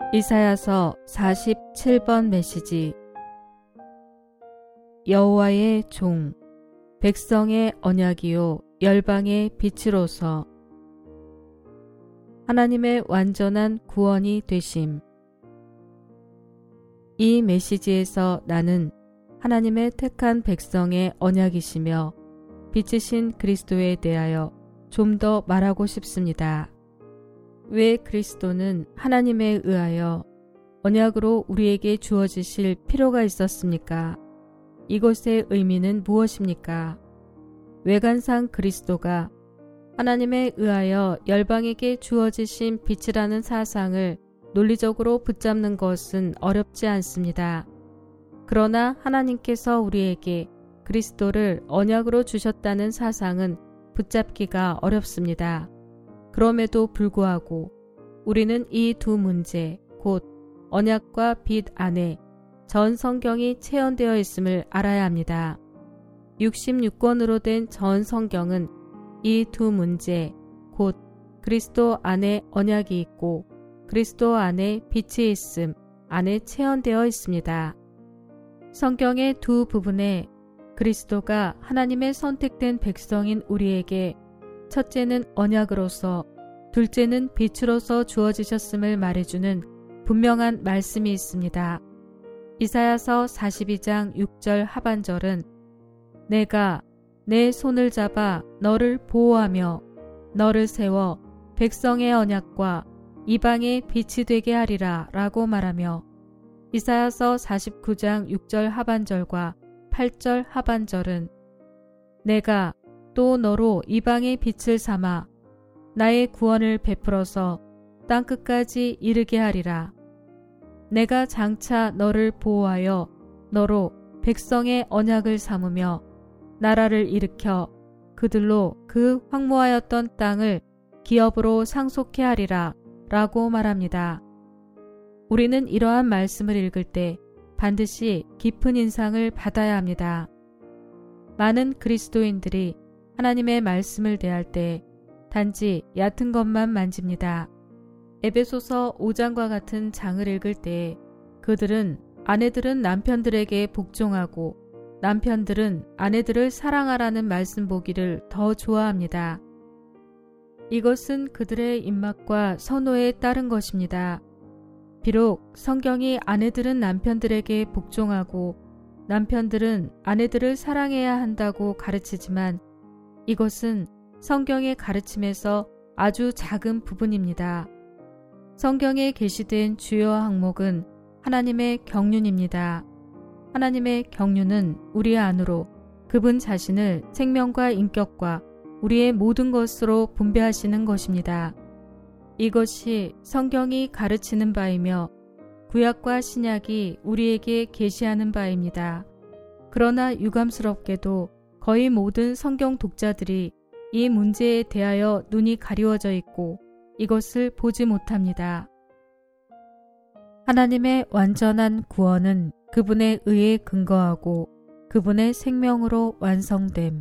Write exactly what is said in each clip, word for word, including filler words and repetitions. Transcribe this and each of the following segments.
이사야서 사십칠 번 메시지. 여호와의 종, 백성의 언약이요 열방의 빛으로서 하나님의 완전한 구원이 되심. 이 메시지에서 나는 하나님의 택한 백성의 언약이시며 빛이신 그리스도에 대하여 좀 더 말하고 싶습니다. 왜 그리스도는 하나님에 의하여 언약으로 우리에게 주어지실 필요가 있었습니까? 이것의 의미는 무엇입니까? 외관상 그리스도가 하나님에 의하여 열방에게 주어지신 빛이라는 사상을 논리적으로 붙잡는 것은 어렵지 않습니다. 그러나 하나님께서 우리에게 그리스도를 언약으로 주셨다는 사상은 붙잡기가 어렵습니다. 그럼에도 불구하고 우리는 이 두 문제, 곧 언약과 빛 안에 전 성경이 체현되어 있음을 알아야 합니다. 육십육 권으로 된 전 성경은 이 두 문제, 곧 그리스도 안에 언약이 있고 그리스도 안에 빛이 있음 안에 체현되어 있습니다. 성경의 두 부분에 그리스도가 하나님의 선택된 백성인 우리에게 첫째는 언약으로서, 둘째는 빛으로서 주어지셨음을 말해주는 분명한 말씀이 있습니다. 이사야서 사십이 장 육 절 하반절은 내가 내 손을 잡아 너를 보호하며 너를 세워 백성의 언약과 이방의 빛이 되게 하리라 라고 말하며, 이사야서 사십구 장 육 절 하반절과 팔 절 하반절은 내가 또 너로 이방의 빛을 삼아 나의 구원을 베풀어서 땅끝까지 이르게 하리라. 내가 장차 너를 보호하여 너로 백성의 언약을 삼으며 나라를 일으켜 그들로 그 황무하였던 땅을 기업으로 상속케 하리라 라고 말합니다. 우리는 이러한 말씀을 읽을 때 반드시 깊은 인상을 받아야 합니다. 많은 그리스도인들이 하나님의 말씀을 대할 때 단지 얕은 것만 만집니다. 에베소서 오 장과 같은 장을 읽을 때 그들은 아내들은 남편들에게 복종하고 남편들은 아내들을 사랑하라는 말씀 보기를 더 좋아합니다. 이것은 그들의 입맛과 선호에 따른 것입니다. 비록 성경이 아내들은 남편들에게 복종하고 남편들은 아내들을 사랑해야 한다고 가르치지만 이것은 성경의 가르침에서 아주 작은 부분입니다. 성경에 게시된 주요 항목은 하나님의 경륜입니다. 하나님의 경륜은 우리 안으로 그분 자신을 생명과 인격과 우리의 모든 것으로 분배하시는 것입니다. 이것이 성경이 가르치는 바이며 구약과 신약이 우리에게 계시하는 바입니다. 그러나 유감스럽게도 거의 모든 성경 독자들이 이 문제에 대하여 눈이 가리워져 있고 이것을 보지 못합니다. 하나님의 완전한 구원은 그분의 의에 근거하고 그분의 생명으로 완성됨.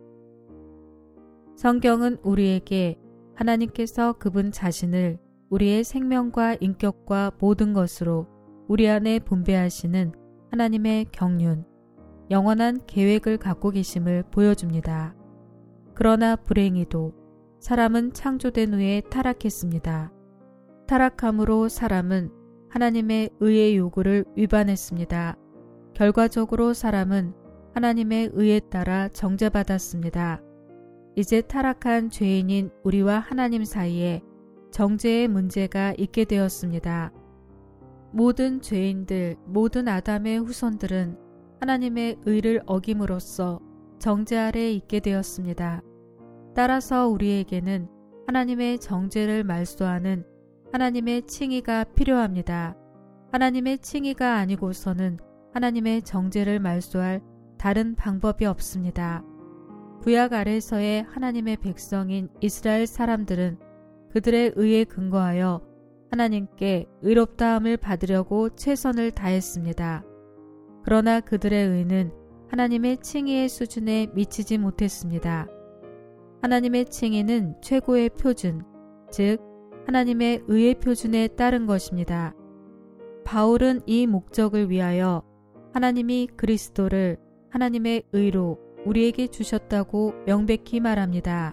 성경은 우리에게 하나님께서 그분 자신을 우리의 생명과 인격과 모든 것으로 우리 안에 분배하시는 하나님의 경륜, 영원한 계획을 갖고 계심을 보여줍니다. 그러나 불행히도 사람은 창조된 후에 타락했습니다. 타락함으로 사람은 하나님의 의의 요구를 위반했습니다. 결과적으로 사람은 하나님의 의에 따라 정죄받았습니다. 이제 타락한 죄인인 우리와 하나님 사이에 정죄의 문제가 있게 되었습니다. 모든 죄인들, 모든 아담의 후손들은 하나님의 의를 어김으로써 정죄 아래 있게 되었습니다. 따라서 우리에게는 하나님의 정죄를 말소하는 하나님의 칭의가 필요합니다. 하나님의 칭의가 아니고서는 하나님의 정죄를 말소할 다른 방법이 없습니다. 구약 아래서의 하나님의 백성인 이스라엘 사람들은 그들의 의에 근거하여 하나님께 의롭다함을 받으려고 최선을 다했습니다. 그러나 그들의 의는 하나님의 칭의의 수준에 미치지 못했습니다. 하나님의 칭의는 최고의 표준, 즉 하나님의 의의 표준에 따른 것입니다. 바울은 이 목적을 위하여 하나님이 그리스도를 하나님의 의로 우리에게 주셨다고 명백히 말합니다.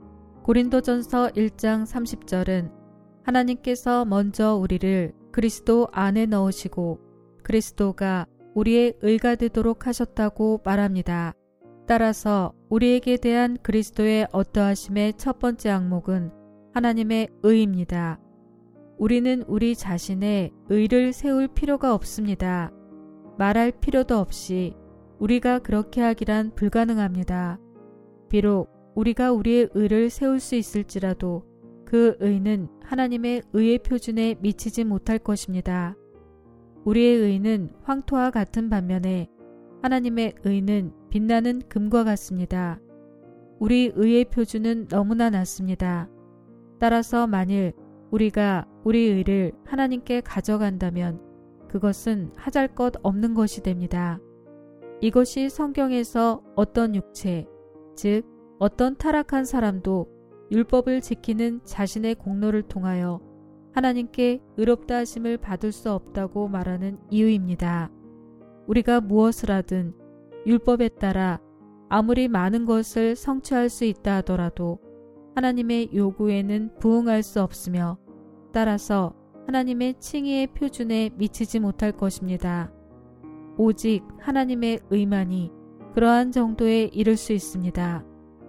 고린도전서 일 장 삼십 절은 하나님께서 먼저 우리를 그리스도 안에 넣으시고 그리스도가 우리의 의가 되도록 하셨다고 말합니다. 따라서 우리에게 대한 그리스도의 어떠하심의 첫 번째 항목은 하나님의 의입니다. 우리는 우리 자신의 의를 세울 필요가 없습니다. 말할 필요도 없이 우리가 그렇게 하기란 불가능합니다. 비록 우리가 우리의 의를 세울 수 있을지라도 그 의는 하나님의 의의 표준에 미치지 못할 것입니다. 우리의 의는 황토와 같은 반면에 하나님의 의는 빛나는 금과 같습니다. 우리 의의 표준은 너무나 낮습니다. 따라서 만일 우리가 우리 의를 하나님께 가져간다면 그것은 하잘 것 없는 것이 됩니다. 이것이 성경에서 어떤 육체, 즉 어떤 타락한 사람도 율법을 지키는 자신의 공로를 통하여 하나님께 의롭다 하심을 받을 수 없다고 말하는 이유입니다. 우리가 무엇을 하든 율법에 따라 아무리 많은 것을 성취할 수 있다 하더라도 하나님의 요구에는 부응할 수 없으며 따라서 하나님의 칭의의 표준에 미치지 못할 것입니다. 오직 하나님의 의만이 그러한 정도에 이를 수 있습니다.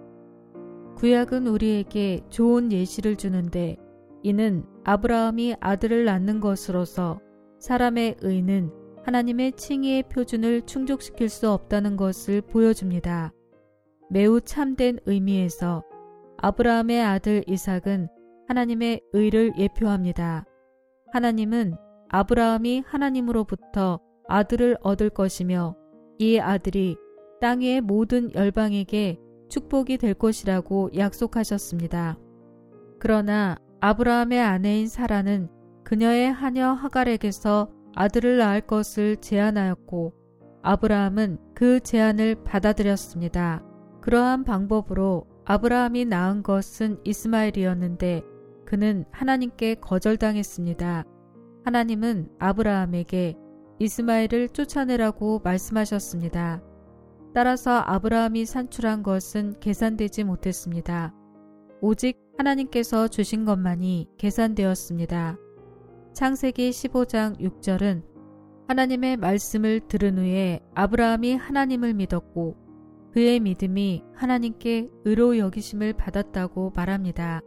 구약은 우리에게 좋은 예시를 주는데 이는 아브라함이 아들을 낳는 것으로서 사람의 의는 하나님의 칭의의 표준을 충족시킬 수 없다는 것을 보여줍니다. 매우 참된 의미에서 아브라함의 아들 이삭은 하나님의 의를 예표합니다. 하나님은 아브라함이 하나님으로부터 아들을 얻을 것이며 이 아들이 땅 위의 모든 열방에게 축복이 될 것이라고 약속하셨습니다. 그러나 아브라함의 아내인 사라는 그녀의 하녀 하갈에게서 아들을 낳을 것을 제안하였고 아브라함은 그 제안을 받아들였습니다. 그러한 방법으로 아브라함이 낳은 것은 이스마엘이었는데 그는 하나님께 거절당했습니다. 하나님은 아브라함에게 이스마엘을 쫓아내라고 말씀하셨습니다. 따라서 아브라함이 산출한 것은 계산되지 못했습니다. 오직 하나님께서 주신 것만이 계산되었습니다. 창세기 십오 장 육 절은 하나님의 말씀을 들은 후에 아브라함이 하나님을 믿었고 그의 믿음이 하나님께 의로 여기심을 받았다고 말합니다.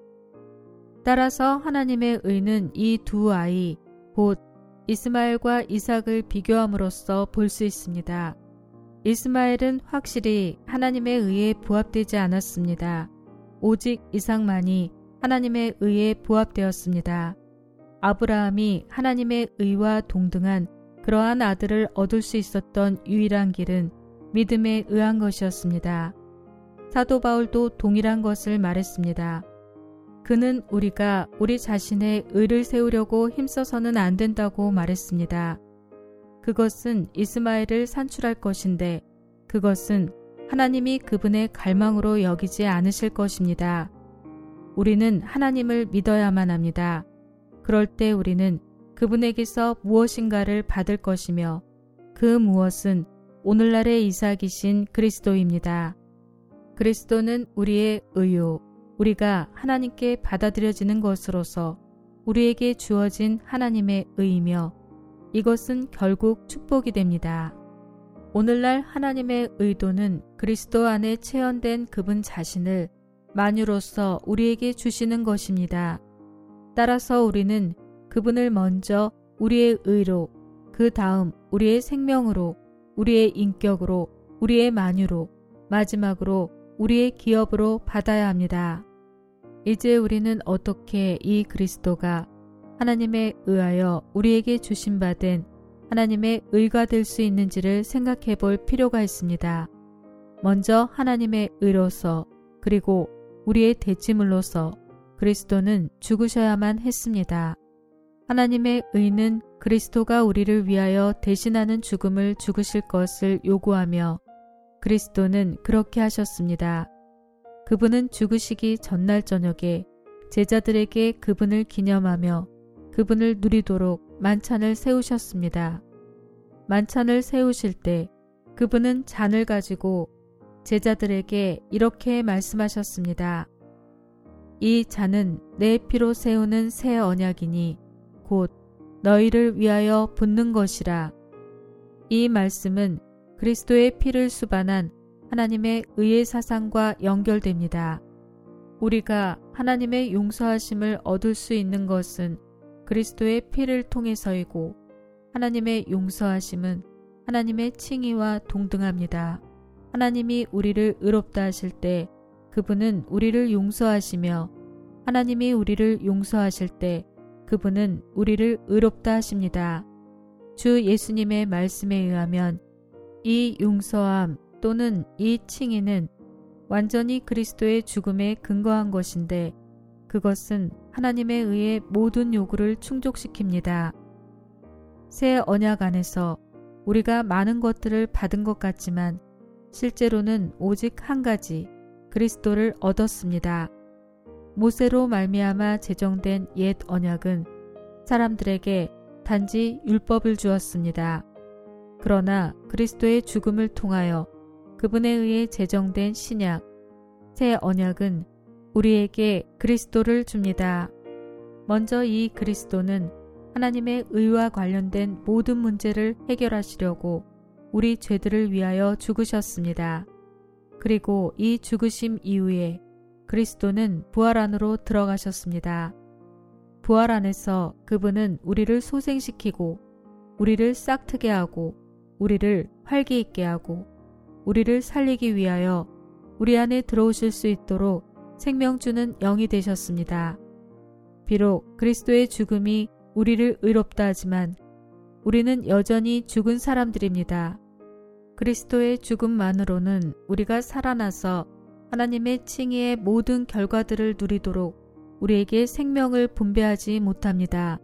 따라서 하나님의 의는 이 두 아이, 곧 이스마엘과 이삭을 비교함으로써 볼 수 있습니다. 이스마엘은 확실히 하나님의 의에 부합되지 않았습니다. 오직 이삭만이 하나님의 의에 부합되었습니다. 아브라함이 하나님의 의와 동등한 그러한 아들을 얻을 수 있었던 유일한 길은 믿음에 의한 것이었습니다. 사도 바울도 동일한 것을 말했습니다. 그는 우리가 우리 자신의 의를 세우려고 힘써서는 안 된다고 말했습니다. 그것은 이스마엘을 산출할 것인데 그것은 하나님이 그분의 갈망으로 여기지 않으실 것입니다. 우리는 하나님을 믿어야만 합니다. 그럴 때 우리는 그분에게서 무엇인가를 받을 것이며 그 무엇은 오늘날의 이삭이신 그리스도입니다. 그리스도는 우리의 의요, 우리가 하나님께 받아들여지는 것으로서 우리에게 주어진 하나님의 의이며 이것은 결국 축복이 됩니다. 오늘날 하나님의 의도는 그리스도 안에 체현된 그분 자신을 만유로서 우리에게 주시는 것입니다. 따라서 우리는 그분을 먼저 우리의 의로, 그 다음 우리의 생명으로, 우리의 인격으로, 우리의 만유로, 마지막으로 우리의 기업으로 받아야 합니다. 이제 우리는 어떻게 이 그리스도가 하나님에 의하여 우리에게 주신받은 하나님의 의가 될 수 있는지를 생각해 볼 필요가 있습니다. 먼저 하나님의 의로서 그리고 우리의 대체물로서 그리스도는 죽으셔야만 했습니다. 하나님의 의는 그리스도가 우리를 위하여 대신하는 죽음을 죽으실 것을 요구하며 그리스도는 그렇게 하셨습니다. 그분은 죽으시기 전날 저녁에 제자들에게 그분을 기념하며 그분을 누리도록 만찬을 세우셨습니다. 만찬을 세우실 때 그분은 잔을 가지고 제자들에게 이렇게 말씀하셨습니다. 이 잔은 내 피로 세우는 새 언약이니 곧 너희를 위하여 붓는 것이라. 이 말씀은 그리스도의 피를 수반한 하나님의 의의 사상과 연결됩니다. 우리가 하나님의 용서하심을 얻을 수 있는 것은 그리스도의 피를 통해서이고 하나님의 용서하심은 하나님의 칭의와 동등합니다. 하나님이 우리를 의롭다 하실 때 그분은 우리를 용서하시며 하나님이 우리를 용서하실 때 그분은 우리를 의롭다 하십니다. 주 예수님의 말씀에 의하면 이 용서함 또는 이 칭의는 완전히 그리스도의 죽음에 근거한 것인데 그것은 하나님에 의해 모든 요구를 충족시킵니다. 새 언약 안에서 우리가 많은 것들을 받은 것 같지만 실제로는 오직 한 가지 그리스도를 얻었습니다. 모세로 말미암아 제정된 옛 언약은 사람들에게 단지 율법을 주었습니다. 그러나 그리스도의 죽음을 통하여 그분에 의해 제정된 신약, 새 언약은 우리에게 그리스도를 줍니다. 먼저 이 그리스도는 하나님의 의와 관련된 모든 문제를 해결하시려고 우리 죄들을 위하여 죽으셨습니다. 그리고 이 죽으심 이후에 그리스도는 부활 안으로 들어가셨습니다. 부활 안에서 그분은 우리를 소생시키고 우리를 싹트게 하고 우리를 활기 있게 하고 우리를 살리기 위하여 우리 안에 들어오실 수 있도록 생명 주는 영이 되셨습니다. 비록 그리스도의 죽음이 우리를 의롭다 하지만 우리는 여전히 죽은 사람들입니다. 그리스도의 죽음만으로는 우리가 살아나서 하나님의 칭의의 모든 결과들을 누리도록 우리에게 생명을 분배하지 못합니다.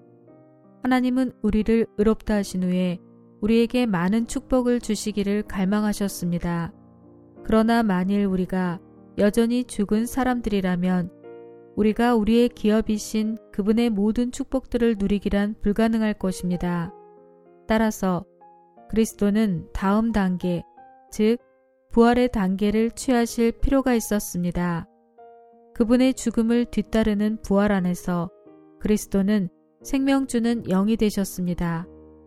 하나님은 우리를 의롭다 하신 후에 우리에게 많은 축복을 주시기를 갈망하셨습니다. 그러나 만일 우리가 여전히 죽은 사람들이라면 우리가 우리의 기업이신 그분의 모든 축복들을 누리기란 불가능할 것입니다. 따라서 그리스도는 다음 단계, 즉 부활의 단계를 취하실 필요가 있었습니다. 그분의 죽음을 뒤따르는 부활 안에서 그리스도는 생명 주는 영이 되셨습니다.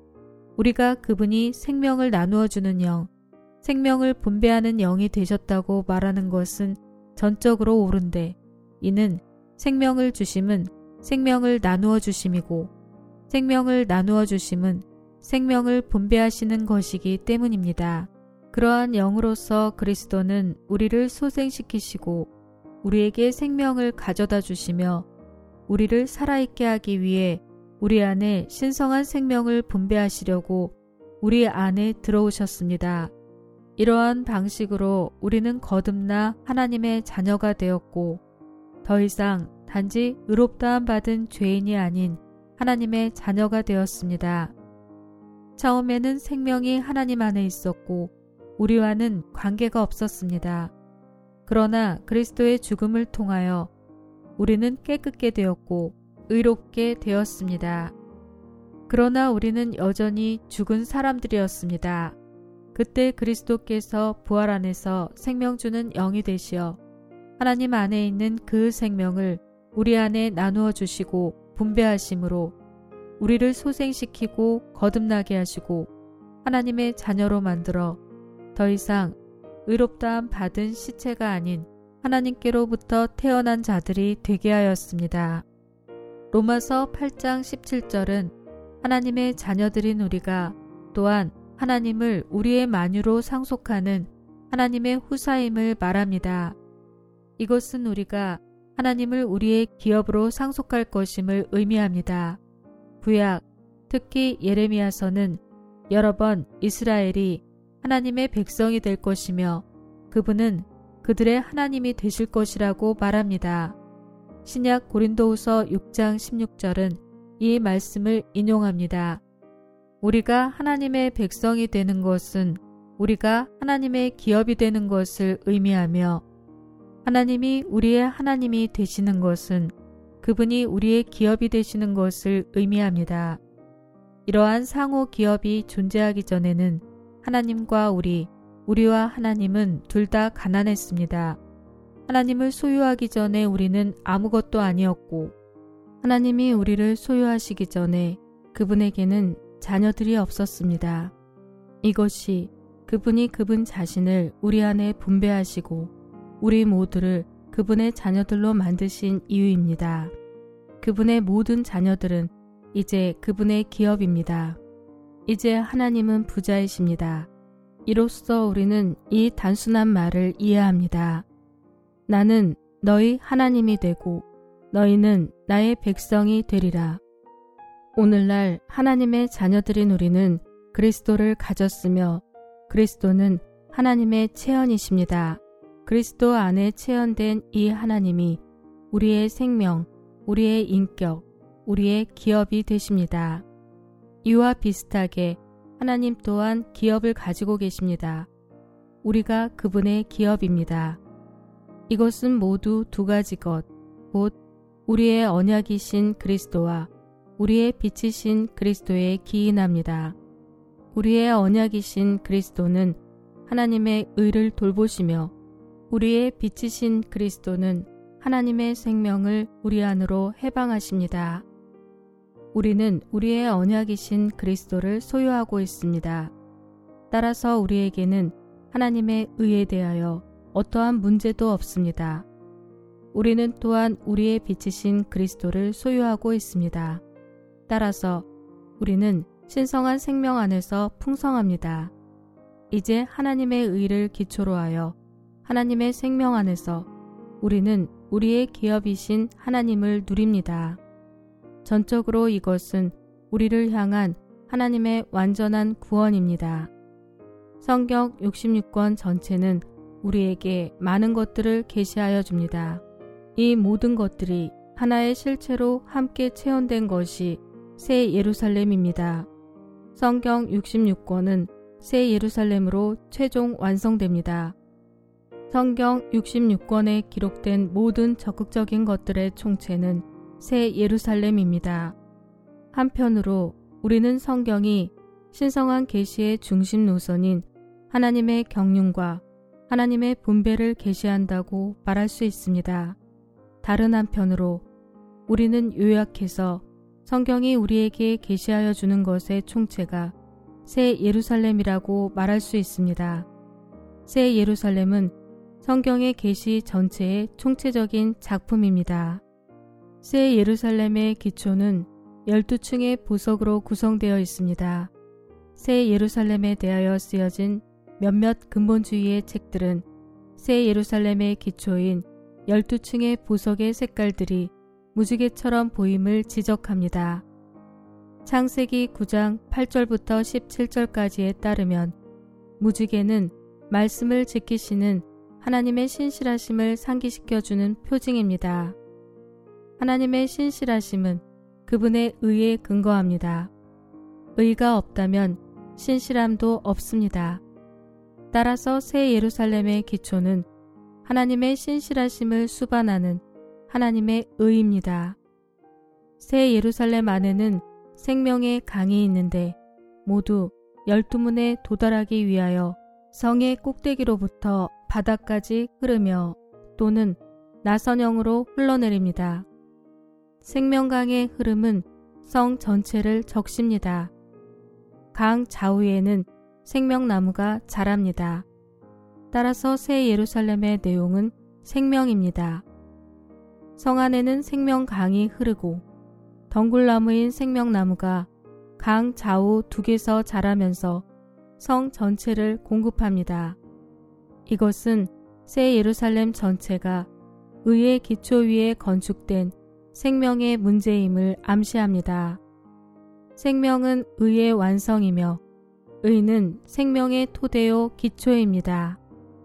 우리가 그분이 생명을 나누어 주는 영, 생명을 분배하는 영이 되셨다고 말하는 것은 전적으로 옳은데 이는 생명을 주심은 생명을 나누어 주심이고 생명을 나누어 주심은 생명을 분배하시는 것이기 때문입니다. 그러한 영으로서 그리스도는 우리를 소생시키시고 우리에게 생명을 가져다 주시며 우리를 살아있게 하기 위해 우리 안에 신성한 생명을 분배하시려고 우리 안에 들어오셨습니다. 이러한 방식으로 우리는 거듭나 하나님의 자녀가 되었고 더 이상 단지 의롭다함 받은 죄인이 아닌 하나님의 자녀가 되었습니다. 처음에는 생명이 하나님 안에 있었고 우리와는 관계가 없었습니다. 그러나 그리스도의 죽음을 통하여 우리는 깨끗게 되었고 의롭게 되었습니다. 그러나 우리는 여전히 죽은 사람들이었습니다. 그때 그리스도께서 부활 안에서 생명 주는 영이 되시어 하나님 안에 있는 그 생명을 우리 안에 나누어 주시고 분배하심으로 우리를 소생시키고 거듭나게 하시고 하나님의 자녀로 만들어 더 이상 의롭다함 받은 시체가 아닌 하나님께로부터 태어난 자들이 되게 하였습니다. 로마서 팔 장 십칠 절은 하나님의 자녀들인 우리가 또한 하나님을 우리의 만유로 상속하는 하나님의 후사임을 말합니다. 이것은 우리가 하나님을 우리의 기업으로 상속할 것임을 의미합니다. 구약, 특히 예레미야서는 여러 번 이스라엘이 하나님의 백성이 될 것이며 그분은 그들의 하나님이 되실 것이라고 말합니다. 신약 고린도후서 육 장 십육 절은 이 말씀을 인용합니다. 우리가 하나님의 백성이 되는 것은 우리가 하나님의 기업이 되는 것을 의미하며 하나님이 우리의 하나님이 되시는 것은 그분이 우리의 기업이 되시는 것을 의미합니다. 이러한 상호 기업이 존재하기 전에는 하나님과 우리, 우리와 하나님은 둘 다 가난했습니다. 하나님을 소유하기 전에 우리는 아무것도 아니었고, 하나님이 우리를 소유하시기 전에 그분에게는 자녀들이 없었습니다. 이것이 그분이 그분 자신을 우리 안에 분배하시고 우리 모두를 그분의 자녀들로 만드신 이유입니다. 그분의 모든 자녀들은 이제 그분의 기업입니다. 이제 하나님은 부자이십니다. 이로써 우리는 이 단순한 말을 이해합니다. 나는 너희 하나님이 되고 너희는 나의 백성이 되리라. 오늘날 하나님의 자녀들인 우리는 그리스도를 가졌으며 그리스도는 하나님의 체현이십니다. 그리스도 안에 체현된 이 하나님이 우리의 생명, 우리의 인격, 우리의 기업이 되십니다. 이와 비슷하게 하나님 또한 기업을 가지고 계십니다. 우리가 그분의 기업입니다. 이것은 모두 두 가지 것, 곧 우리의 언약이신 그리스도와 우리의 빛이신 그리스도에 기인합니다. 우리의 언약이신 그리스도는 하나님의 의를 돌보시며 우리의 빛이신 그리스도는 하나님의 생명을 우리 안으로 해방하십니다. 우리는 우리의 언약이신 그리스도를 소유하고 있습니다. 따라서 우리에게는 하나님의 의에 대하여 어떠한 문제도 없습니다. 우리는 또한 우리의 빛이신 그리스도를 소유하고 있습니다. 따라서 우리는 신성한 생명 안에서 풍성합니다. 이제 하나님의 의를 기초로 하여 하나님의 생명 안에서 우리는 우리의 기업이신 하나님을 누립니다. 전적으로 이것은 우리를 향한 하나님의 완전한 구원입니다. 성경 육십육 권 전체는 우리에게 많은 것들을 계시하여 줍니다. 이 모든 것들이 하나의 실체로 함께 체현된 것이 새 예루살렘입니다. 성경 육십육 권은 새 예루살렘으로 최종 완성됩니다. 성경 육십육 권에 기록된 모든 적극적인 것들의 총체는 새 예루살렘입니다. 한편으로 우리는 성경이 신성한 계시의 중심 노선인 하나님의 경륜과 하나님의 분배를 계시한다고 말할 수 있습니다. 다른 한편으로 우리는 요약해서 성경이 우리에게 계시하여 주는 것의 총체가 새 예루살렘이라고 말할 수 있습니다. 새 예루살렘은 성경의 계시 전체의 총체적인 작품입니다. 새 예루살렘의 기초는 열두 층의 보석으로 구성되어 있습니다. 새 예루살렘에 대하여 쓰여진 몇몇 근본주의의 책들은 새 예루살렘의 기초인 열두 층의 보석의 색깔들이 무지개처럼 보임을 지적합니다. 창세기 구 장 팔 절부터 십칠 절까지에 따르면 무지개는 말씀을 지키시는 하나님의 신실하심을 상기시켜주는 표징입니다. 하나님의 신실하심은 그분의 의에 근거합니다. 의가 없다면 신실함도 없습니다. 따라서 새 예루살렘의 기초는 하나님의 신실하심을 수반하는 하나님의 의입니다. 새 예루살렘 안에는 생명의 강이 있는데 모두 열두 문에 도달하기 위하여 성의 꼭대기로부터 바닥까지 흐르며 또는 나선형으로 흘러내립니다. 생명강의 흐름은 성 전체를 적십니다. 강 좌우에는 생명나무가 자랍니다. 따라서 새 예루살렘의 내용은 생명입니다. 성 안에는 생명강이 흐르고 덩굴나무인 생명나무가 강 좌우 두 개서 자라면서 성 전체를 공급합니다. 이것은 새 예루살렘 전체가 의의 기초 위에 건축된 생명의 문제임을 암시합니다. 생명은 의의 완성이며 의는 생명의 토대요 기초입니다.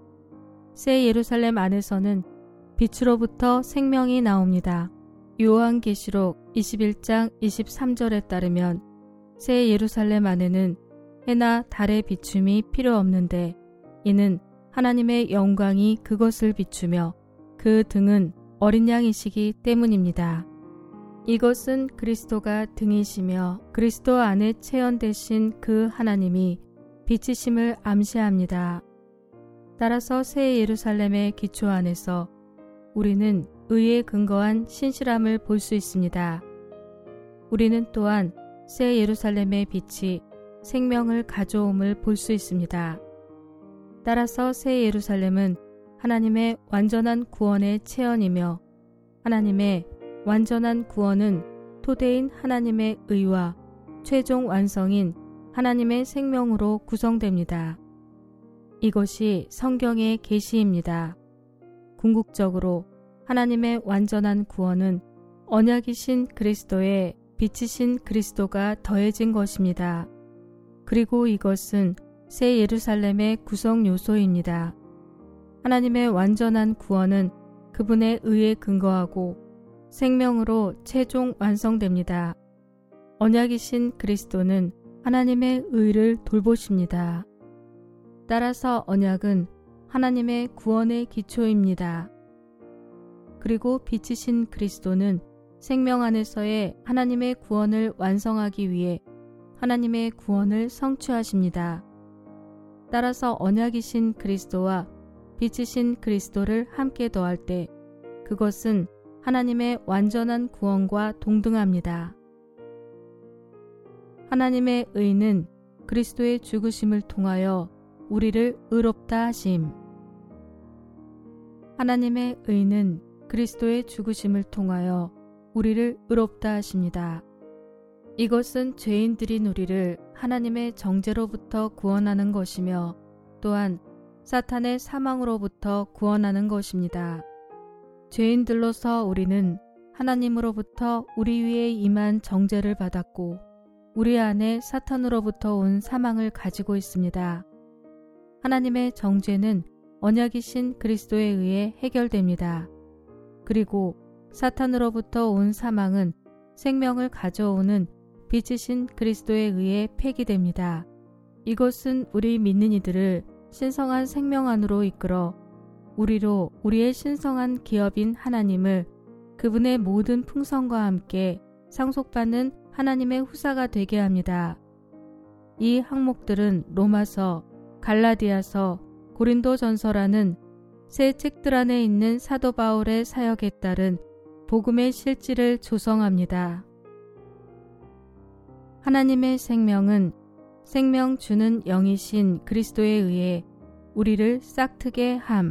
새 예루살렘 안에서는 빛으로부터 생명이 나옵니다. 요한계시록 이십일 장 이십삼 절에 따르면 새 예루살렘 안에는 해나 달의 비춤이 필요 없는데 이는 하나님의 영광이 그것을 비추며 그 등은 어린 양이시기 때문입니다. 이것은 그리스도가 등이시며 그리스도 안에 체현되신 그 하나님이 빛이심을 암시합니다. 따라서 새 예루살렘의 기초 안에서 우리는 의에 근거한 신실함을 볼 수 있습니다. 우리는 또한 새 예루살렘의 빛이 생명을 가져옴을 볼 수 있습니다. 따라서 새 예루살렘은 하나님의 완전한 구원의 체현이며 하나님의 완전한 구원은 토대인 하나님의 의와 최종 완성인 하나님의 생명으로 구성됩니다. 이것이 성경의 계시입니다. 궁극적으로 하나님의 완전한 구원은 언약이신 그리스도의 빛이신 그리스도가 더해진 것입니다. 그리고 이것은 새 예루살렘의 구성 요소입니다. 하나님의 완전한 구원은 그분의 의에 근거하고 생명으로 최종 완성됩니다. 언약이신 그리스도는 하나님의 의를 돌보십니다. 따라서 언약은 하나님의 구원의 기초입니다. 그리고 빛이신 그리스도는 생명 안에서의 하나님의 구원을 완성하기 위해 하나님의 구원을 성취하십니다. 따라서 언약이신 그리스도와 빛이신 그리스도를 함께 더할 때 그것은 하나님의 완전한 구원과 동등합니다. 하나님의 의는 그리스도의 죽으심을 통하여 우리를 의롭다 하심. 하나님의 의는 그리스도의 죽으심을 통하여 우리를 의롭다 하십니다. 이것은 죄인들인 우리를 하나님의 정죄로부터 구원하는 것이며 또한 사탄의 사망으로부터 구원하는 것입니다. 죄인들로서 우리는 하나님으로부터 우리 위에 임한 정죄를 받았고 우리 안에 사탄으로부터 온 사망을 가지고 있습니다. 하나님의 정죄는 언약이신 그리스도에 의해 해결됩니다. 그리고 사탄으로부터 온 사망은 생명을 가져오는 빛이신 그리스도에 의해 폐기됩니다. 이것은 우리 믿는 이들을 신성한 생명 안으로 이끌어 우리로 우리의 신성한 기업인 하나님을 그분의 모든 풍성과 함께 상속받는 하나님의 후사가 되게 합니다. 이 항목들은 로마서, 갈라디아서, 고린도전서라는 새 책들 안에 있는 사도 바울의 사역에 따른 복음의 실질을 조성합니다. 하나님의 생명은 생명 주는 영이신 그리스도에 의해 우리를 싹트게 함.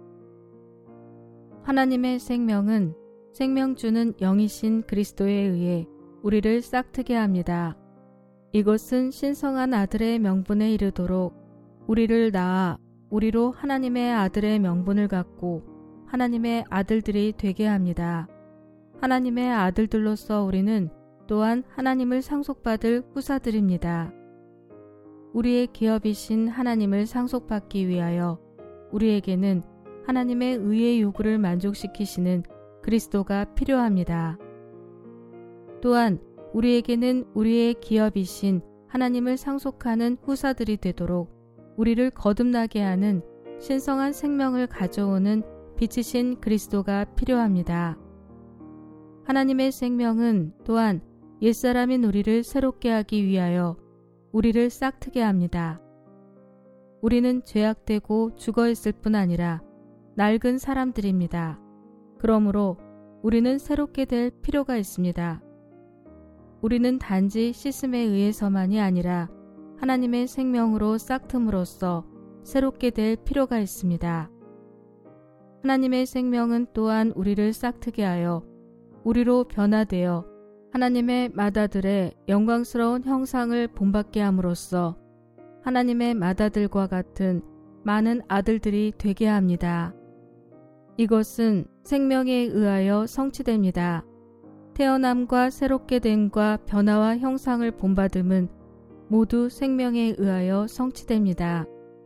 하나님의 생명은 생명 주는 영이신 그리스도에 의해 우리를 싹트게 합니다. 이것은 신성한 아들의 명분에 이르도록 우리를 낳아 우리로 하나님의 아들의 명분을 갖고 하나님의 아들들이 되게 합니다. 하나님의 아들들로서 우리는 또한 하나님을 상속받을 후사들입니다. 우리의 기업이신 하나님을 상속받기 위하여 우리에게는 하나님의 의의 요구를 만족시키시는 그리스도가 필요합니다. 또한 우리에게는 우리의 기업이신 하나님을 상속하는 후사들이 되도록 우리를 거듭나게 하는 신성한 생명을 가져오는 빛이신 그리스도가 필요합니다. 하나님의 생명은 또한 옛사람인 우리를 새롭게 하기 위하여 우리를 싹트게 합니다. 우리는 죄악되고 죽어있을 뿐 아니라 낡은 사람들입니다. 그러므로 우리는 새롭게 될 필요가 있습니다. 우리는 단지 씻음에 의해서만이 아니라 하나님의 생명으로 싹트므로써 새롭게 될 필요가 있습니다. 하나님의 생명은 또한 우리를 싹트게 하여 우리로 변화되어 하나님의 맏아들의 영광스러운 형상을 본받게 함으로써 하나님의 맏아들과 같은 많은 아들들이 되게 합니다. 이것은 생명에 의하여 성취됩니다. 태어남과 새롭게 됨과 변화와 형상을 본받음은 모두 생명에 의하여 성취됩니다.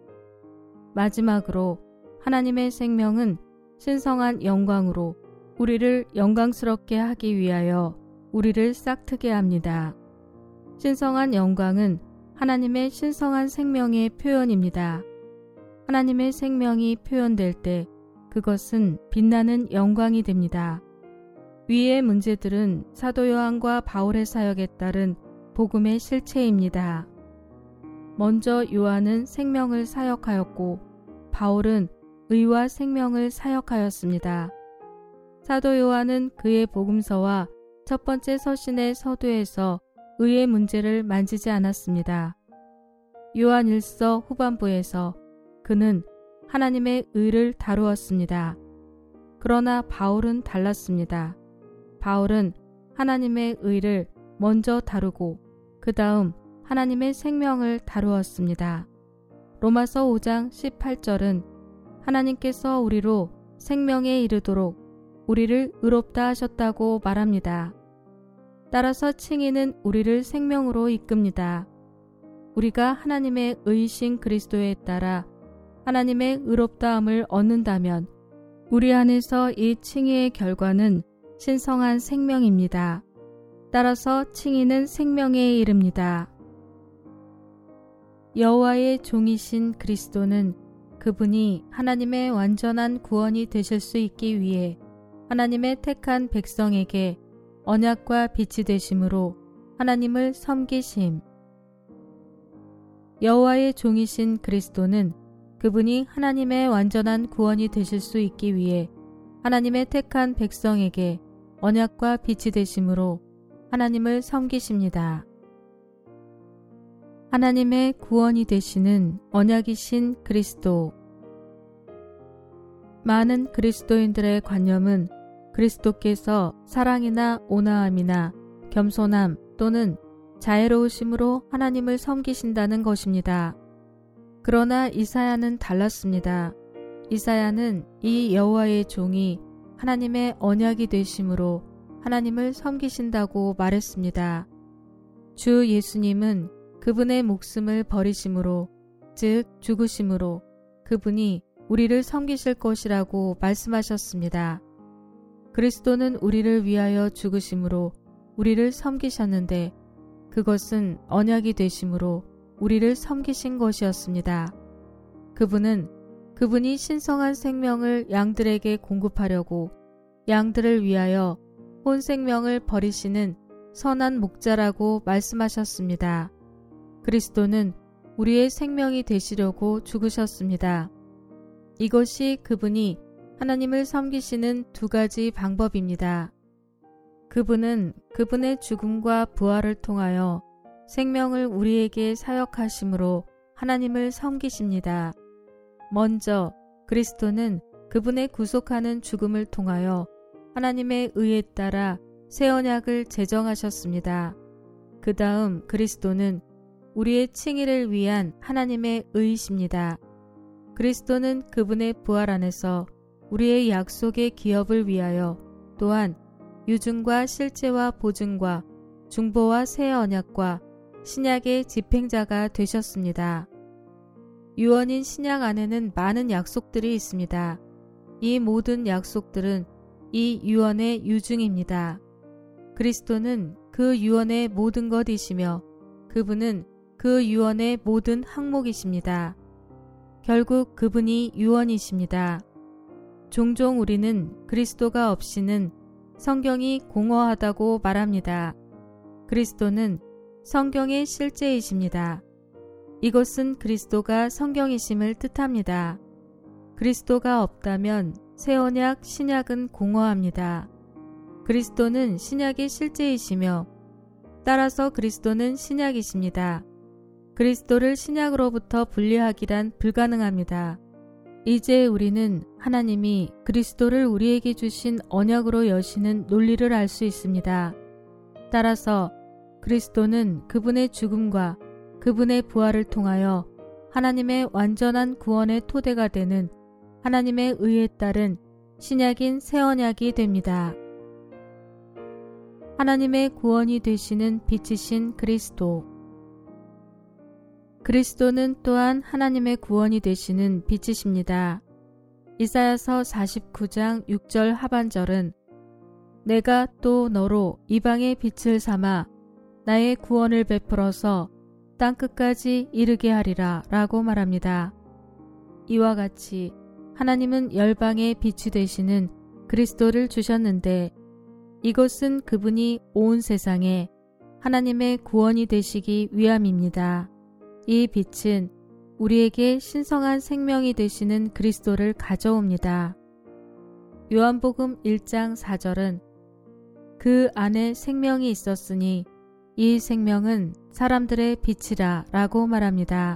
마지막으로 하나님의 생명은 신성한 영광으로 우리를 영광스럽게 하기 위하여 우리를 싹트게 합니다. 신성한 영광은 하나님의 신성한 생명의 표현입니다. 하나님의 생명이 표현될 때 그것은 빛나는 영광이 됩니다. 위의 문제들은 사도 요한과 바울의 사역에 따른 복음의 실체입니다. 먼저 요한은 생명을 사역하였고 바울은 의와 생명을 사역하였습니다. 사도 요한은 그의 복음서와 첫 번째 서신의 서두에서 의의 문제를 만지지 않았습니다. 요한일서 후반부에서 그는 하나님의 의를 다루었습니다. 그러나 바울은 달랐습니다. 바울은 하나님의 의를 먼저 다루고 그 다음 하나님의 생명을 다루었습니다. 로마서 오 장 십팔 절은 하나님께서 우리로 생명에 이르도록 우리를 의롭다 하셨다고 말합니다. 따라서 칭의는 우리를 생명으로 이끕니다. 우리가 하나님의 의이신 그리스도에 따라 하나님의 의롭다함을 얻는다면 우리 안에서 이 칭의의 결과는 신성한 생명입니다. 따라서 칭의는 생명에 이릅니다. 여호와의 종이신 그리스도는 그분이 하나님의 완전한 구원이 되실 수 있기 위해 하나님의 택한 백성에게 언약과 빛이 되심으로 하나님을 섬기심. 여호와의 종이신 그리스도는 그분이 하나님의 완전한 구원이 되실 수 있기 위해 하나님의 택한 백성에게 언약과 빛이 되심으로 하나님을 섬기십니다. 하나님의 구원이 되시는 언약이신 그리스도. 많은 그리스도인들의 관념은 그리스도께서 사랑이나 온화함이나 겸손함 또는 자애로우심으로 하나님을 섬기신다는 것입니다. 그러나 이사야는 달랐습니다. 이사야는 이 여호와의 종이 하나님의 언약이 되심으로 하나님을 섬기신다고 말했습니다. 주 예수님은 그분의 목숨을 버리심으로, 즉 죽으심으로 그분이 우리를 섬기실 것이라고 말씀하셨습니다. 그리스도는 우리를 위하여 죽으심으로 우리를 섬기셨는데 그것은 언약이 되심으로 우리를 섬기신 것이었습니다. 그분은 그분이 신성한 생명을 양들에게 공급하려고 양들을 위하여 온 생명을 버리시는 선한 목자라고 말씀하셨습니다. 그리스도는 우리의 생명이 되시려고 죽으셨습니다. 이것이 그분이 하나님을 섬기시는 두 가지 방법입니다. 그분은 그분의 죽음과 부활을 통하여 생명을 우리에게 사역하심으로 하나님을 섬기십니다. 먼저 그리스도는 그분의 구속하는 죽음을 통하여 하나님의 의에 따라 새 언약을 제정하셨습니다. 그 다음 그리스도는 우리의 칭의를 위한 하나님의 의이십니다. 그리스도는 그분의 부활 안에서 우리의 약속의 기업을 위하여 또한 유증과 실제와 보증과 중보와 새 언약과 신약의 집행자가 되셨습니다. 유언인 신약 안에는 많은 약속들이 있습니다. 이 모든 약속들은 이 유언의 유증입니다. 그리스도는 그 유언의 모든 것이시며 그분은 그 유언의 모든 항목이십니다. 결국 그분이 유언이십니다. 종종 우리는 그리스도가 없이는 성경이 공허하다고 말합니다. 그리스도는 성경의 실제이십니다. 이것은 그리스도가 성경이심을 뜻합니다. 그리스도가 없다면 새 언약, 신약은 공허합니다. 그리스도는 신약의 실제이시며 따라서 그리스도는 신약이십니다. 그리스도를 신약으로부터 분리하기란 불가능합니다. 이제 우리는 하나님이 그리스도를 우리에게 주신 언약으로 여시는 논리를 알 수 있습니다. 따라서 그리스도는 그분의 죽음과 그분의 부활을 통하여 하나님의 완전한 구원의 토대가 되는 하나님의 의에 따른 신약인 새 언약이 됩니다. 하나님의 구원이 되시는 빛이신 그리스도. 그리스도는 또한 하나님의 구원이 되시는 빛이십니다. 이사야서 사십구 장 육 절 하반절은 내가 또 너로 이방의 빛을 삼아 나의 구원을 베풀어서 땅끝까지 이르게 하리라 라고 말합니다. 이와 같이 하나님은 열방의 빛이 되시는 그리스도를 주셨는데 이것은 그분이 온 세상에 하나님의 구원이 되시기 위함입니다. 이 빛은 우리에게 신성한 생명이 되시는 그리스도를 가져옵니다. 요한복음 일 장 사 절은 그 안에 생명이 있었으니 이 생명은 사람들의 빛이라 라고 말합니다.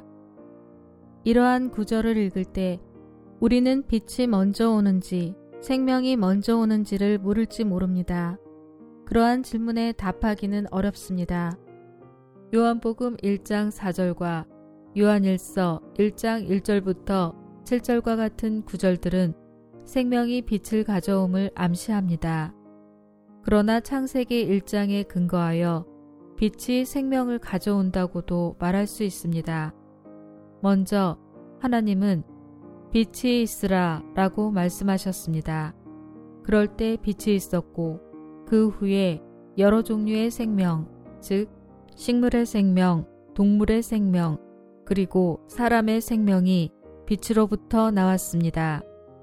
이러한 구절을 읽을 때 우리는 빛이 먼저 오는지 생명이 먼저 오는지를 물을지 모릅니다. 그러한 질문에 답하기는 어렵습니다. 요한복음 일 장 사 절과 요한일서 일 장 일 절부터 칠 절과 같은 구절들은 생명이 빛을 가져옴을 암시합니다. 그러나 창세기 일 장에 근거하여 빛이 생명을 가져온다고도 말할 수 있습니다. 먼저 하나님은 빛이 있으라 라고 말씀하셨습니다. 그럴 때 빛이 있었고 그 후에 여러 종류의 생명, 즉 식물의 생명, 동물의 생명, 그리고 사람의 생명이 빛으로부터 나왔습니다.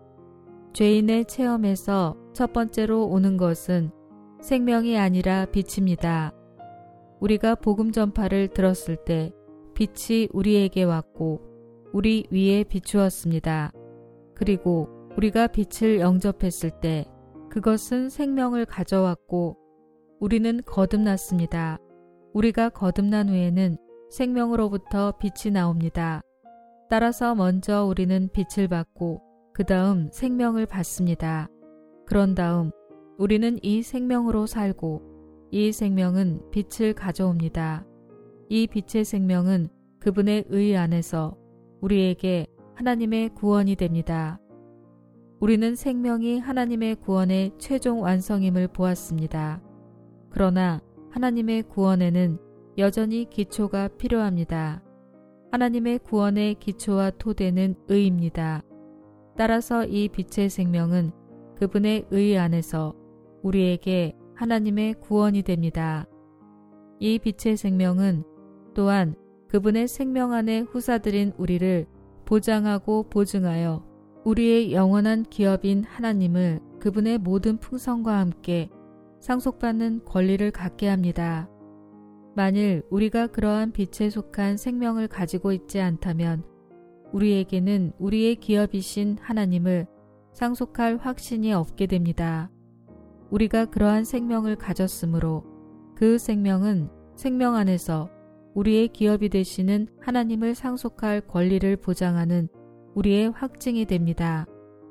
죄인의 체험에서 첫 번째로 오는 것은 생명이 아니라 빛입니다. 우리가 복음 전파를 들었을 때 빛이 우리에게 왔고 우리 위에 비추었습니다. 그리고 우리가 빛을 영접했을 때 그것은 생명을 가져왔고 우리는 거듭났습니다. 우리가 거듭난 후에는 생명으로부터 빛이 나옵니다. 따라서 먼저 우리는 빛을 받고 그 다음 생명을 받습니다. 그런 다음 우리는 이 생명으로 살고 이 생명은 빛을 가져옵니다. 이 빛의 생명은 그분의 의 안에서 우리에게 하나님의 구원이 됩니다. 우리는 생명이 하나님의 구원의 최종 완성임을 보았습니다. 그러나 하나님의 구원에는 여전히 기초가 필요합니다. 하나님의 구원의 기초와 토대는 의입니다. 따라서 이 빛의 생명은 그분의 의 안에서 우리에게 하나님의 구원이 됩니다. 이 빛의 생명은 또한 그분의 생명 안에 후사들인 우리를 보장하고 보증하여 우리의 영원한 기업인 하나님을 그분의 모든 풍성과 함께 상속받는 권리를 갖게 합니다. 만일 우리가 그러한 빛에 속한 생명을 가지고 있지 않다면 우리에게는 우리의 기업이신 하나님을 상속할 확신이 없게 됩니다. 우리가 그러한 생명을 가졌으므로 그 생명은 생명 안에서 우리의 기업이 되시는 하나님을 상속할 권리를 보장하는 우리의 확증이 됩니다.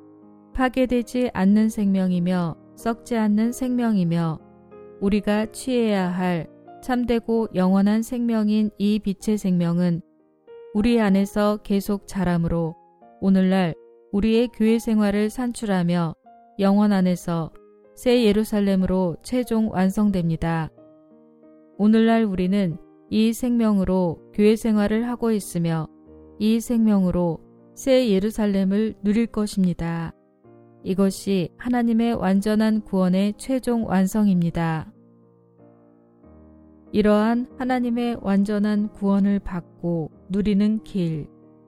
파괴되지 않는 생명이며 썩지 않는 생명이며 우리가 취해야 할 참되고 영원한 생명인 이 빛의 생명은 우리 안에서 계속 자라므로 오늘날 우리의 교회 생활을 산출하며 영원 안에서 새 예루살렘으로 최종 완성됩니다. 오늘날 우리는 이 생명으로 교회 생활을 하고 있으며 이 생명으로 새 예루살렘을 누릴 것입니다. 이것이 하나님의 완전한 구원의 최종 완성입니다. 이러한 하나님의 완전한 구원을 받고 누리는 길.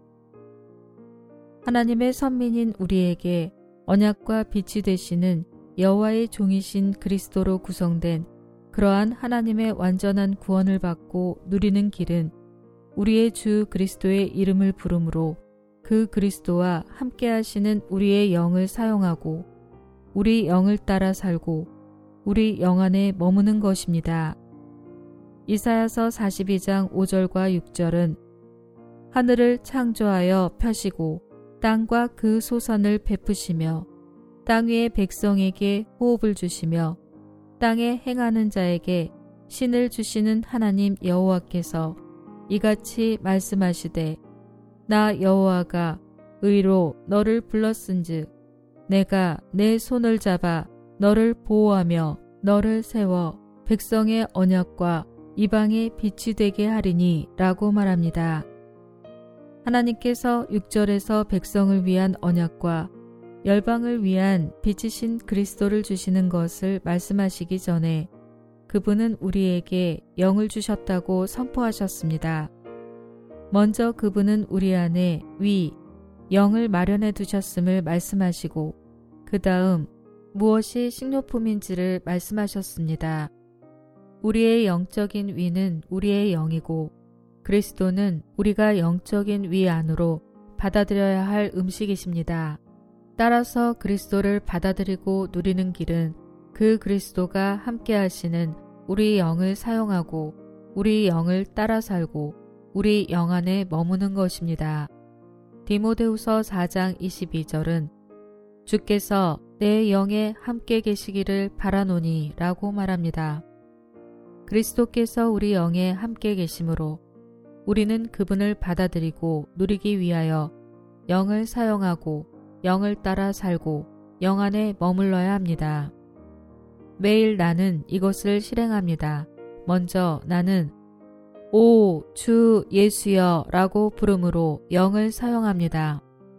하나님의 선민인 우리에게 언약과 빛이 되시는 여호와의 종이신 그리스도로 구성된 그러한 하나님의 완전한 구원을 받고 누리는 길은 우리의 주 그리스도의 이름을 부름으로 그 그리스도와 함께 하시는 우리의 영을 사용하고 우리 영을 따라 살고 우리 영 안에 머무는 것입니다. 이사야서 사십이 장 오 절과 육 절은 하늘을 창조하여 펴시고 땅과 그 소선을 베푸시며 땅 위의 백성에게 호흡을 주시며 땅에 행하는 자에게 신을 주시는 하나님 여호와께서 이같이 말씀하시되 나 여호와가 의로 너를 불렀은즉 내가 내 손을 잡아 너를 보호하며 너를 세워 백성의 언약과 이방의 빛이 되게 하리니 라고 말합니다. 하나님께서 육 절에서 백성을 위한 언약과 열방을 위한 빛이신 그리스도를 주시는 것을 말씀하시기 전에 그분은 우리에게 영을 주셨다고 선포하셨습니다. 먼저 그분은 우리 안에 위, 영을 마련해 두셨음을 말씀하시고 그 다음 무엇이 식료품인지를 말씀하셨습니다. 우리의 영적인 위는 우리의 영이고 그리스도는 우리가 영적인 위 안으로 받아들여야 할 음식이십니다. 따라서 그리스도를 받아들이고 누리는 길은 그 그리스도가 함께 하시는 우리 영을 사용하고 우리 영을 따라 살고 우리 영 안에 머무는 것입니다. 디모데후서 사 장 이십이 절은 주께서 내 영에 함께 계시기를 바라노니 라고 말합니다. 그리스도께서 우리 영에 함께 계심으로 우리는 그분을 받아들이고 누리기 위하여 영을 사용하고 영을 따라 살고 영 안에 머물러야 합니다. 매일 나는 이것을 실행합니다. 먼저 나는 오, 주 예수여 라고 부름으로 영을 사용합니다.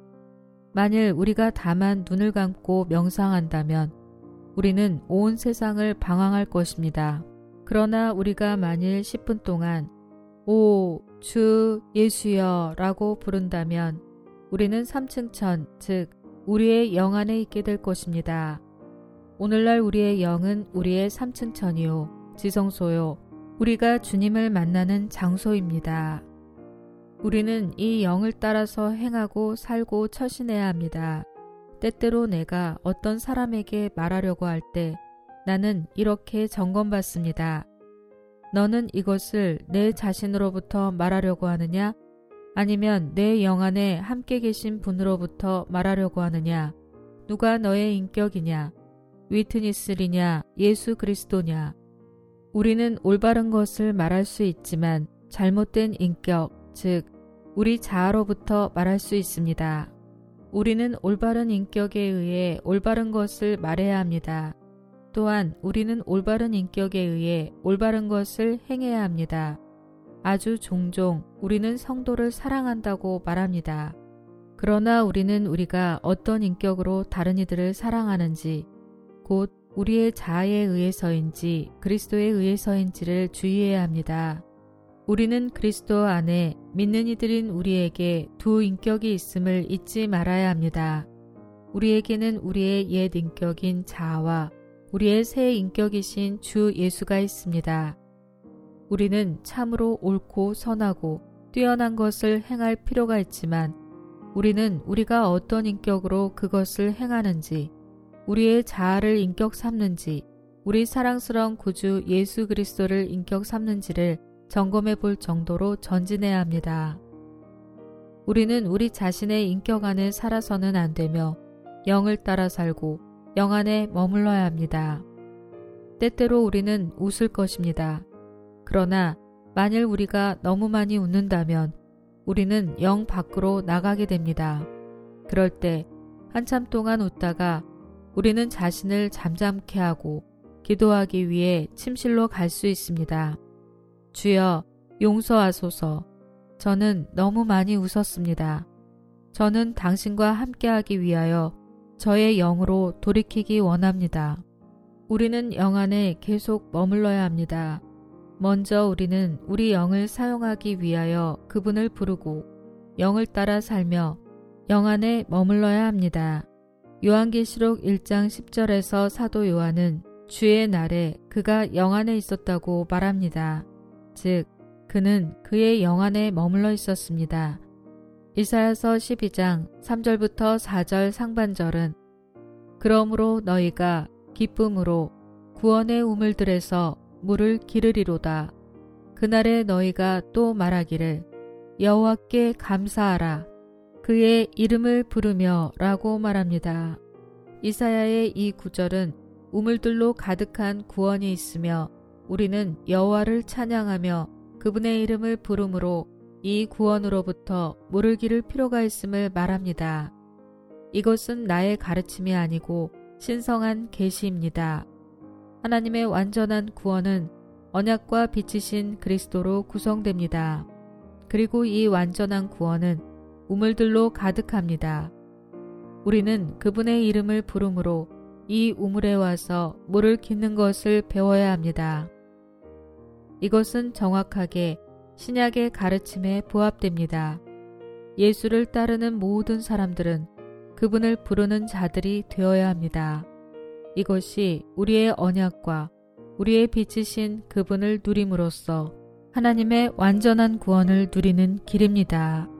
만일 우리가 다만 눈을 감고 명상한다면 우리는 온 세상을 방황할 것입니다. 그러나 우리가 만일 십 분 동안 오, 주 예수여 라고 부른다면 우리는 삼층천, 즉 우리의 영 안에 있게 될 것입니다. 오늘날 우리의 영은 우리의 삼층천이요, 지성소요, 우리가 주님을 만나는 장소입니다. 우리는 이 영을 따라서 행하고 살고 처신해야 합니다. 때때로 내가 어떤 사람에게 말하려고 할 때 나는 이렇게 점검받습니다. 너는 이것을 내 자신으로부터 말하려고 하느냐? 아니면 내 영 안에 함께 계신 분으로부터 말하려고 하느냐? 누가 너의 인격이냐? 위트니스리냐? 예수 그리스도냐? 우리는 올바른 것을 말할 수 있지만 잘못된 인격, 즉 우리 자아로부터 말할 수 있습니다. 우리는 올바른 인격에 의해 올바른 것을 말해야 합니다. 또한 우리는 올바른 인격에 의해 올바른 것을 행해야 합니다. 아주 종종 우리는 성도를 사랑한다고 말합니다. 그러나 우리는 우리가 어떤 인격으로 다른 이들을 사랑하는지, 곧 우리의 자아에 의해서인지 그리스도에 의해서인지를 주의해야 합니다. 우리는 그리스도 안에 믿는 이들인 우리에게 두 인격이 있음을 잊지 말아야 합니다. 우리에게는 우리의 옛 인격인 자아와 우리의 새 인격이신 주 예수가 있습니다. 우리는 참으로 옳고 선하고 뛰어난 것을 행할 필요가 있지만 우리는 우리가 어떤 인격으로 그것을 행하는지, 우리의 자아를 인격 삼는지, 우리 사랑스러운 구주 예수 그리스도를 인격 삼는지를 점검해 볼 정도로 전진해야 합니다. 우리는 우리 자신의 인격 안에 살아서는 안 되며 영을 따라 살고 영 안에 머물러야 합니다. 때때로 우리는 웃을 것입니다. 그러나 만일 우리가 너무 많이 웃는다면 우리는 영 밖으로 나가게 됩니다. 그럴 때 한참 동안 웃다가 우리는 자신을 잠잠케 하고 기도하기 위해 침실로 갈 수 있습니다. 주여, 용서하소서. 저는 너무 많이 웃었습니다. 저는 당신과 함께하기 위하여 저의 영으로 돌이키기 원합니다. 우리는 영 안에 계속 머물러야 합니다. 먼저 우리는 우리 영을 사용하기 위하여 그분을 부르고 영을 따라 살며 영 안에 머물러야 합니다. 요한계시록 일 장 십 절에서 사도 요한은 주의 날에 그가 영 안에 있었다고 말합니다. 즉 그는 그의 영 안에 머물러 있었습니다. 이사야서 십이 장 삼 절부터 사 절 상반절은 그러므로 너희가 기쁨으로 구원의 우물들에서 물을 기르리로다. 그날에 너희가 또 말하기를 여호와께 감사하라. 그의 이름을 부르며 라고 말합니다. 이사야의 이 구절은 우물들로 가득한 구원이 있으며 우리는 여호와를 찬양하며 그분의 이름을 부름으로 이 구원으로부터 물을 기를 필요가 있음을 말합니다. 이것은 나의 가르침이 아니고 신성한 계시입니다. 하나님의 완전한 구원은 언약과 빛이신 그리스도로 구성됩니다. 그리고 이 완전한 구원은 우물들로 가득합니다. 우리는 그분의 이름을 부름으로 이 우물에 와서 물을 깃는 것을 배워야 합니다. 이것은 정확하게 신약의 가르침에 부합됩니다. 예수를 따르는 모든 사람들은 그분을 부르는 자들이 되어야 합니다. 이것이 우리의 언약과 우리의 빛이신 그분을 누림으로써 하나님의 완전한 구원을 누리는 길입니다.